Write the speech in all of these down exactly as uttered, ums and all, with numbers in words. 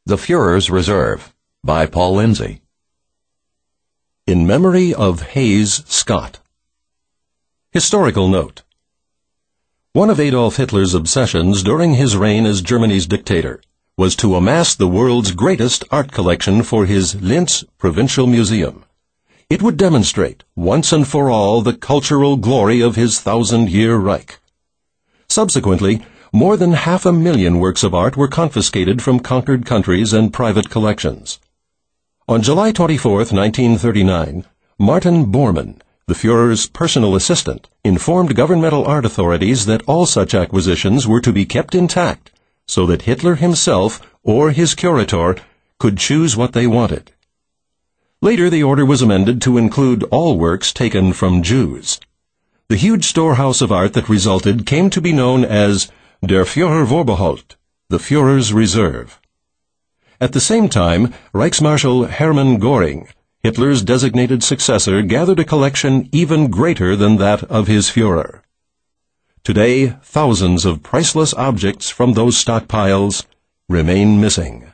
The Führer's Reserve by Paul Lindsay. In memory of Hayes Scott. Historical note. One of Adolf Hitler's obsessions during his reign as Germany's dictator was to amass the world's greatest art collection for his Linz Provincial Museum. It would demonstrate, once and for all, the cultural glory of his thousand-year Reich. Subsequently, more than half a million works of art were confiscated from conquered countries and private collections. On July twenty-fourth, nineteen thirty-nine, Martin Bormann, the Führer's personal assistant, informed governmental art authorities that all such acquisitions were to be kept intact so that Hitler himself or his curator could choose what they wanted. Later, the order was amended to include all works taken from Jews. The huge storehouse of art that resulted came to be known as Der Führervorbehold, the Führer's Reserve. At the same time, Reichsmarshal Hermann Göring, Hitler's designated successor, gathered a collection even greater than that of his Führer. Today, thousands of priceless objects from those stockpiles remain missing.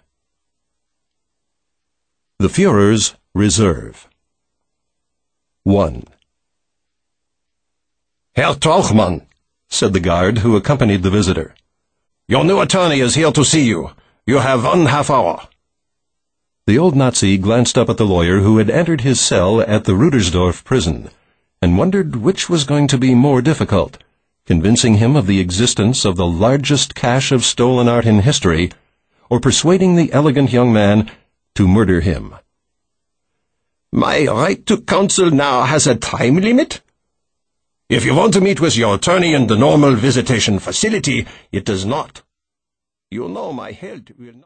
The Führer's Reserve. one. Herr Tauchmann, said the guard who accompanied the visitor. Your new attorney is here to see you. You have one half hour. The old Nazi glanced up at the lawyer who had entered his cell at the Rudersdorf prison and wondered which was going to be more difficult, convincing him of the existence of the largest cache of stolen art in history, or persuading the elegant young man to murder him. My right to counsel now has a time limit? If you want to meet with your attorney in the normal visitation facility, it does not. You know my health will not...